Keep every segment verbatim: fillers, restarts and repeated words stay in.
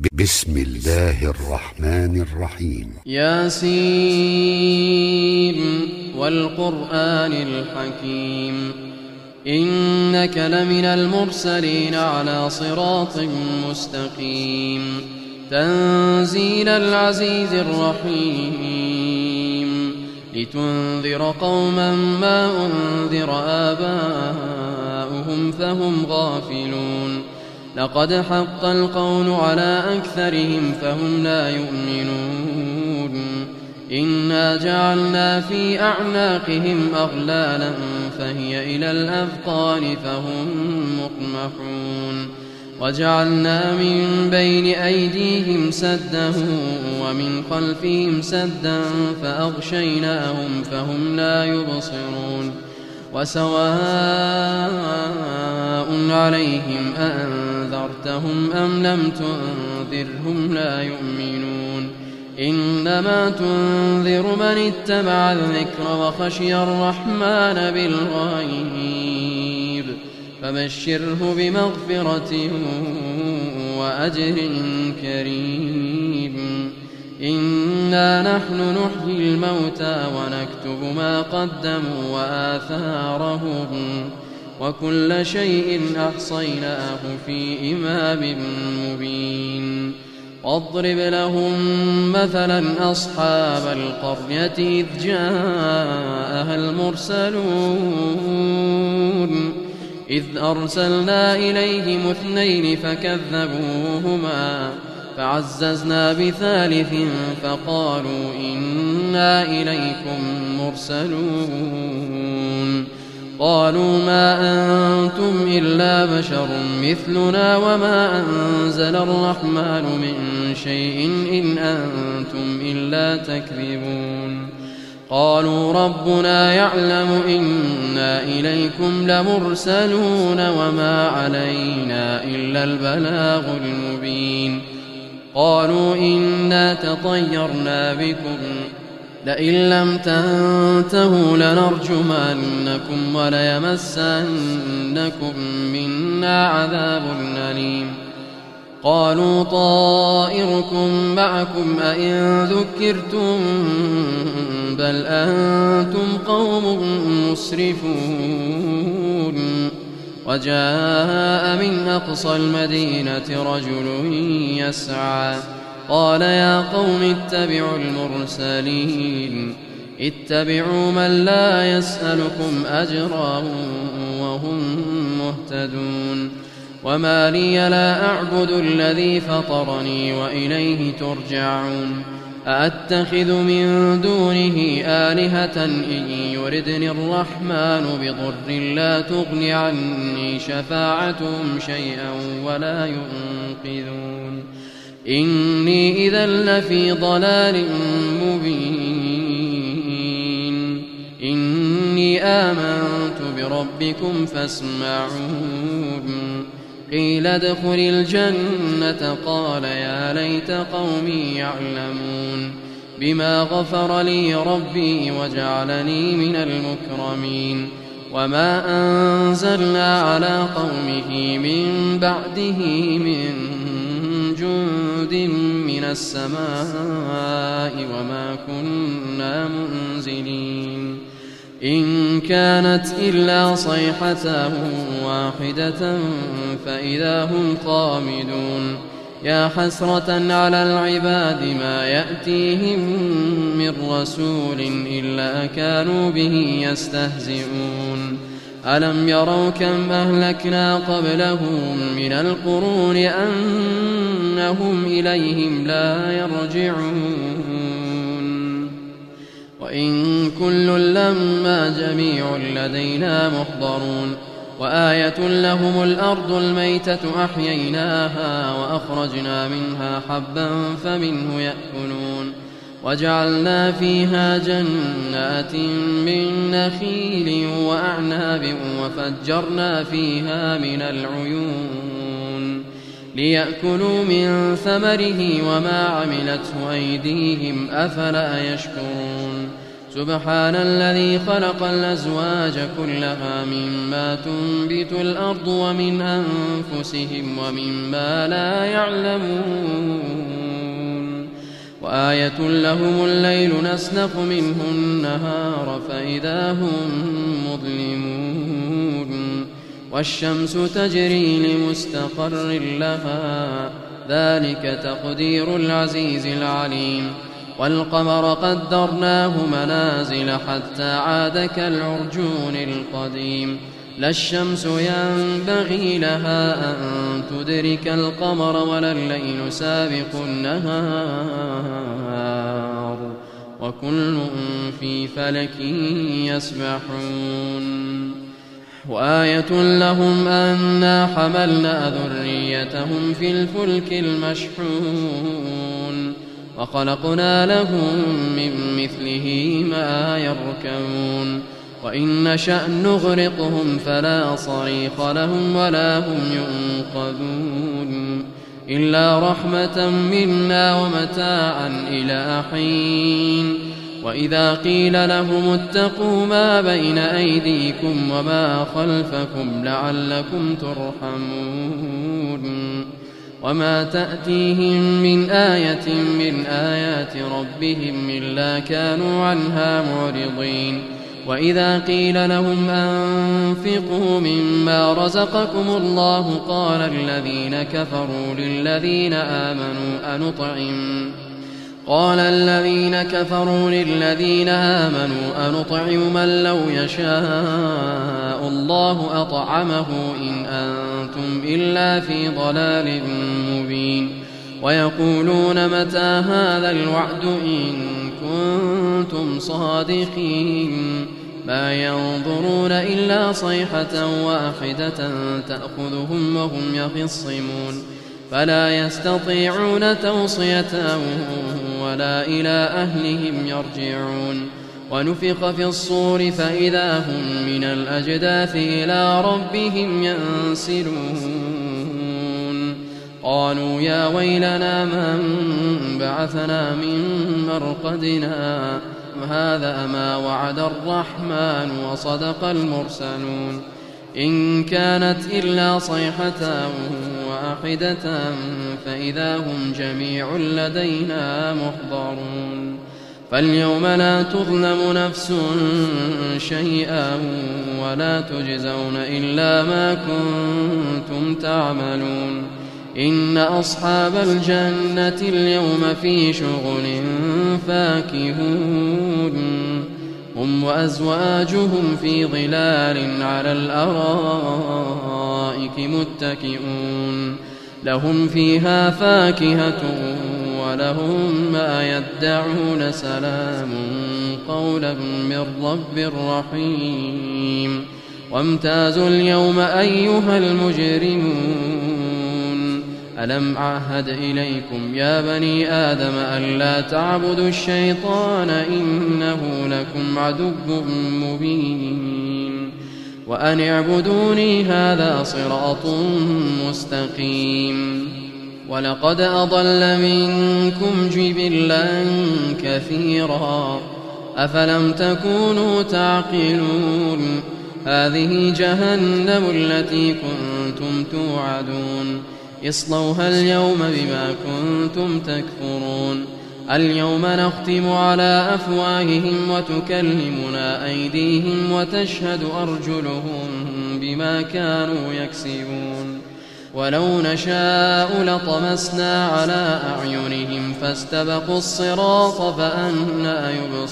بسم الله الرحمن الرحيم. ياسين والقرآن الحكيم إنك لمن المرسلين على صراط مستقيم تنزيل العزيز الرحيم لتنذر قوما ما أنذر آباؤهم فهم غافلون لقد حق القول على أكثرهم فهم لا يؤمنون إنا جعلنا في أعناقهم أغلالا فهي إلى الأذقان فهم مقمحون وجعلنا من بين أيديهم سدا ومن خلفهم سدا فأغشيناهم فهم لا يبصرون وسواء عليهم أأنذرتهم أم لم تنذرهم لا يؤمنون إنما تنذر من اتبع الذكر وخشي الرحمن بالغيب فبشره بمغفرة وأجر كريم إنا نحن نحيي الموتى ونكتب ما قدموا وآثارهم وكل شيء أحصيناه في إمام مبين واضرب لهم مثلا أصحاب القرية إذ جاءها المرسلون إذ أرسلنا إليهم اثنين فكذبوهما فعززنا بثالث فقالوا إنا إليكم مرسلون قالوا ما أنتم إلا بشر مثلنا وما أنزل الرحمن من شيء إن أنتم إلا تكذبون قالوا ربنا يعلم إنا إليكم لمرسلون وما علينا إلا البلاغ المبين قالوا إنا تطيرنا بكم لئن لم تنتهوا لنرجمنكم وليمسنكم منا عذاب أليم قالوا طائركم معكم أئن ذكرتم بل أنتم قوم مسرفون وجاء من أقصى المدينة رجل يسعى قال يا قوم اتبعوا المرسلين اتبعوا من لا يسألكم أجرا وهم مهتدون وما لي لا أعبد الذي فطرني وإليه ترجعون أأتخذ من دونه آلهة إن يردني الرحمن بضر لا تغن عني شفاعتهم شيئا ولا ينقذون إني إذا لفي ضلال مبين إني آمنت بربكم فاسمعون قيل ادخل الجنة قال يا ليت قومي يعلمون بما غفر لي ربي وجعلني من المكرمين وما أنزلنا على قومه من بعده من جند من السماء وما كنا منزلين إن كانت إلا صيحة واحدة فإذا هم خامدون يا حسرة على العباد ما يأتيهم من رسول إلا كانوا به يستهزئون ألم يروا كم أهلكنا قبلهم من القرون أنهم إليهم لا يرجعون وإن كل لما جميع لدينا محضرون وآية لهم الأرض الميتة أحييناها وأخرجنا منها حبا فمنه يأكلون وجعلنا فيها جنات من نخيل وأعناب وفجرنا فيها من العيون ليأكلوا من ثمره وما عملته أيديهم أفلا يشكرون سبحان الذي خلق الأزواج كلها مما تنبت الأرض ومن أنفسهم ومما لا يعلمون وآية لهم الليل نسلخ منه النهار فإذا هم مظلمون والشمس تجري لمستقر لها ذلك تقدير العزيز العليم والقمر قدرناه منازل حتى عاد كالعرجون القديم لا الشمس ينبغي لها أن تدرك القمر ولا الليل سابق النهار وكل في فلك يسبحون وآية لهم أنا حملنا ذريتهم في الفلك المشحون وخلقنا لهم من مثله ما يركبون وإن نشأ نغرقهم فلا صريخ لهم ولا هم ينقذون إلا رحمة منا ومتاعا إلى حين وإذا قيل لهم اتقوا ما بين أيديكم وما خلفكم لعلكم ترحمون وما تأتيهم من آية من آيات ربهم إلا كانوا عنها معرضين وإذا قيل لهم أنفقوا مما رزقكم الله قال الذين كفروا للذين آمنوا أنطعم قال الذين كفروا للذين آمنوا أنطعم من لو يشاء الله أطعمه إن أنتم إلا في ضلال مبين ويقولون متى هذا الوعد إن كنتم صادقين ما ينظرون إلا صيحة واحدة تأخذهم وهم يخصمون فلا يستطيعون توصية ولا إلى أهلهم يرجعون ونفخ في الصور فإذا هم من الأجداث إلى ربهم ينسلون قالوا يا ويلنا من بعثنا من مرقدنا هذا ما وعد الرحمن وصدق المرسلون إن كانت إلا صيحة واحدة فإذا هم جميع لدينا محضرون فاليوم لا تظلم نفس شيئا ولا تجزون إلا ما كنتم تعملون إن أصحاب الجنة اليوم في شغل فاكهون هم وأزواجهم في ظلال على الأرائك متكئون لهم فيها فاكهة ولهم ما يدعون سلام قولا من رب رحيم وامتازوا اليوم أيها المجرمون ألم أعهد إليكم يا بني آدم ألا تعبدوا الشيطان إنه لكم عدو مبين وأن اعبدوني هذا صراط مستقيم ولقد أضل منكم جبلا كثيرا أفلم تكونوا تعقلون هذه جهنم التي كنتم توعدون اصلوها اليوم بما كنتم تكفرون اليوم نختم على أفواههم وتكلمنا أيديهم وتشهد أرجلهم بما كانوا يكسبون ولو نشاء لطمسنا على أعينهم فاستبقوا الصراط فأنى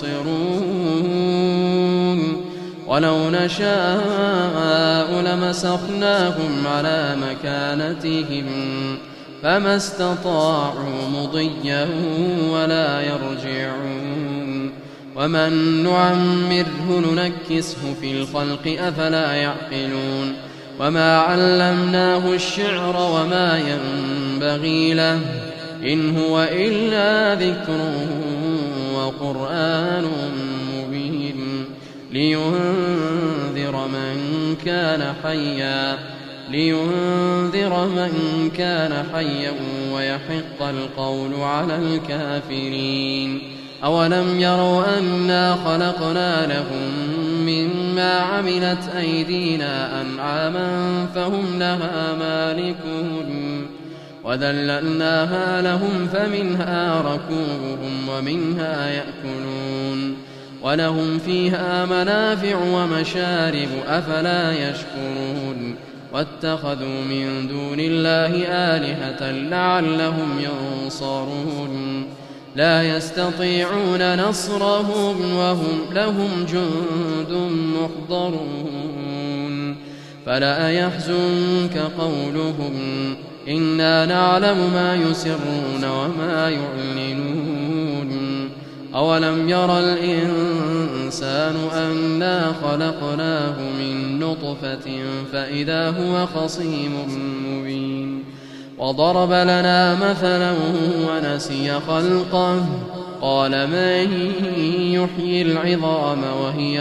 يبصرون ولو نشاء لمسخناهم على مكانتهم فما استطاعوا مضيا ولا يرجعون ومن نعمره ننكسه في الخلق أفلا يعقلون وما علمناه الشعر وما ينبغي له إن هو إلا ذكر وقرآن مبين لينذر من كان حيا لينذر من كان حيا ويحق القول على الكافرين أولم يروا أنا خلقنا لهم مما عملت أيدينا أنعاما فهم لها مالكون وذللناها لهم فمنها ركوبهم ومنها يأكلون ولهم فيها منافع ومشارب أفلا يشكرون واتخذوا من دون الله آلهة لعلهم ينصرون لا يستطيعون نصرهم وهم لهم جند محضرون فلا يحزنك قولهم إنا نعلم ما يسرون وما يعلنون أولم ير الإنسان أنا خلقناه من نطفة فإذا هو خصيم مبين وضرب لنا مثلا ونسي خلقه قال من يحيي العظام وهي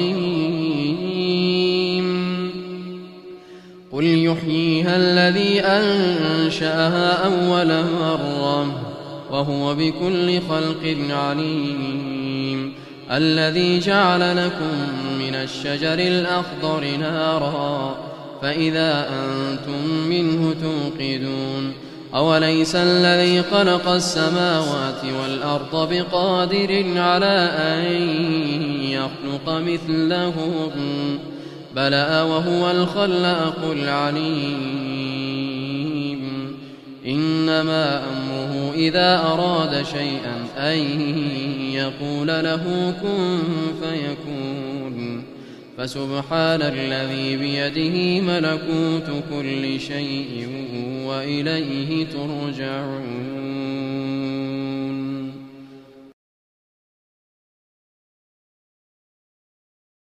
رميم قل يحييها الذي أنشأها أول مرة وهو بكل خلق عليم الذي جعل لكم من الشجر الأخضر نارا فإذا أنتم منه توقدون أوليس الذي خلق السماوات والأرض بقادر على أن يخلق مثلهم بلى وهو الخلاق العليم إنما أمره إذا أراد شيئا أن يقول له كن فيكون فسبحان الذي بيده ملكوت كل شيء وإليه ترجعون